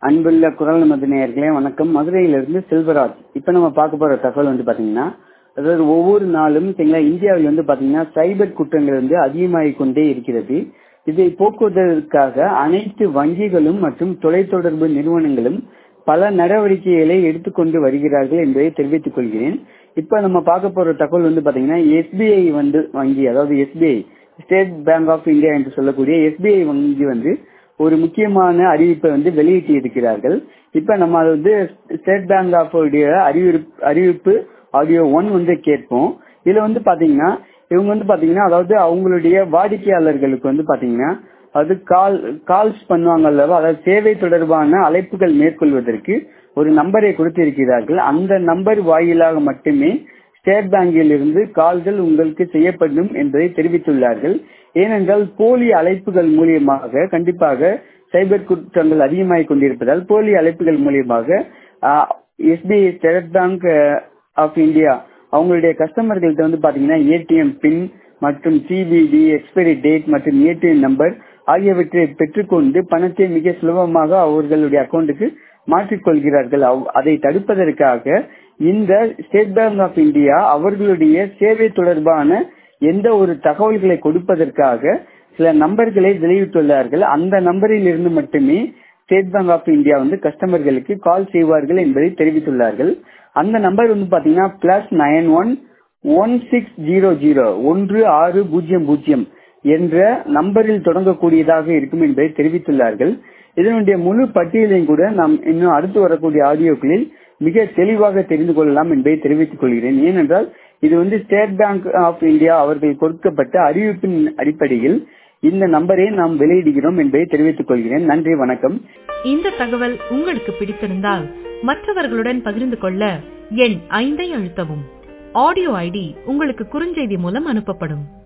அன்புள்ள குரல் நமது நேயர்களே வணக்கம். மதுரையிலிருந்து செல்வராஜ். இப்ப நம்ம பார்க்க போற தகவல் பாத்தீங்கன்னா, அதாவது ஒவ்வொரு நாளும் இந்தியாவில் பாத்தீங்கன்னா சைபர் குற்றங்கள் அதிகமாகிக் கொண்டே இருக்கிறது. இதை போக்குவதற்காக அனைத்து வங்கிகளும் மற்றும் தொலைத்தொடர்பு நிறுவனங்களும் பல நடவடிக்கைகளை எடுத்துக்கொண்டு வருகிறார்கள் என்பதை தெரிவித்துக் கொள்கிறேன். இப்ப நம்ம பார்க்க போற தகவல் பாத்தீங்கன்னா எஸ்பிஐ வங்கி, அதாவது SBI State Bank of India என்று சொல்லக்கூடிய எஸ்பிஐ வங்கி ஒரு முக்கியமான அறிவிப்பை வெளியிட்டு இருக்கிறார்கள். இப்ப நம்ம ஸ்டேட் பேங்க் ஆஃப் அறிவிப்பு ஆடியோ 1 கேட்போம். இதுல பாத்தீங்கன்னா இவங்க பாத்தீங்கன்னா, அதாவது அவங்களுடைய வாடிக்கையாளர்களுக்கு பாத்தீங்கன்னா அது கால்ஸ் பண்ணுவாங்க அல்லவா, அதாவது சேவை தொடர்பான அழைப்புகள் மேற்கொள்வதற்கு ஒரு நம்பரை கொடுத்திருக்கிறார்கள். அந்த நம்பர் வாயிலாக மட்டுமே ஸ்டேட் பேங்கில் இருந்து கால்கள் உங்களுக்கு செய்யப்படும் என்பதை தெரிவித்துள்ளார்கள். ஏனென்றால் போலி அழைப்புகள் மூலியமாக கண்டிப்பாக சைபர் குற்றங்கள் அதிகமாகிக் கொண்டிருப்பதால் போலி அழைப்புகள் மூலியமாக SBI State Bank of India அவங்களுடைய கஸ்டமர்கள்ட்ட பாத்தீங்கன்னா ஏடிஎம் பின் மற்றும் சிவிவி எக்ஸ்பைரி டேட் மற்றும் ஏடிஎம் நம்பர் ஆகியவற்றை பெற்றுக்கொண்டு பணத்தை மிக சுலபமாக அவர்களுடைய அக்கௌண்ட்டுக்கு மாற்றிக்கொள்கிறார்கள். அதை தடுப்பதற்காக இந்த ஸ்டேட் பேங்க் ஆஃப் இந்தியா அவர்களுடைய சேவை தொடர்பான எந்த ஒரு தகவல்களை கொடுப்பதற்காக சில நம்பர்களை வெளியிட்டுள்ளார்கள். அந்த நம்பரில் இருந்து மட்டுமே ஸ்டேட் பேங்க் ஆஃப் இந்தியா கஸ்டமர்களுக்கு கால் செய்வார்கள் என்பதை தெரிவித்துள்ளார்கள். அந்த நம்பர் பாத்தீங்கன்னா +91 1600 1600 என்ற நம்பரில் தொடங்கக்கூடியதாக இருக்கும் என்பதை தெரிவித்துள்ளார்கள். இதனுடைய முழு பட்டியலையும் கூட நாம் இன்னும் அடுத்து வரக்கூடிய ஆடியோக்களில் மிக தெளிவாக தெரிந்து கொள்ளலாம் என்பதை தெரிவித்துக் கொள்கிறேன். ஏனென்றால் இது ஸ்டேட் பேங்க் ஆஃப் இந்தியா அவர்கள் கொடுக்கப்பட்ட அறிவிப்பின் அடிப்படையில் இந்த நம்பரை நாம் வெளியிடுகிறோம் என்பதை தெரிவித்துக் கொள்கிறேன். நன்றி, வணக்கம். இந்த தகவல் உங்களுக்கு பிடித்திருந்தால் மற்றவர்களுடன் பகிர்ந்து கொள்ள எண் 5 அழுத்தவும். ஆடியோ ஐடி உங்களுக்கு குறுஞ்செய்தி மூலம் அனுப்பப்படும்.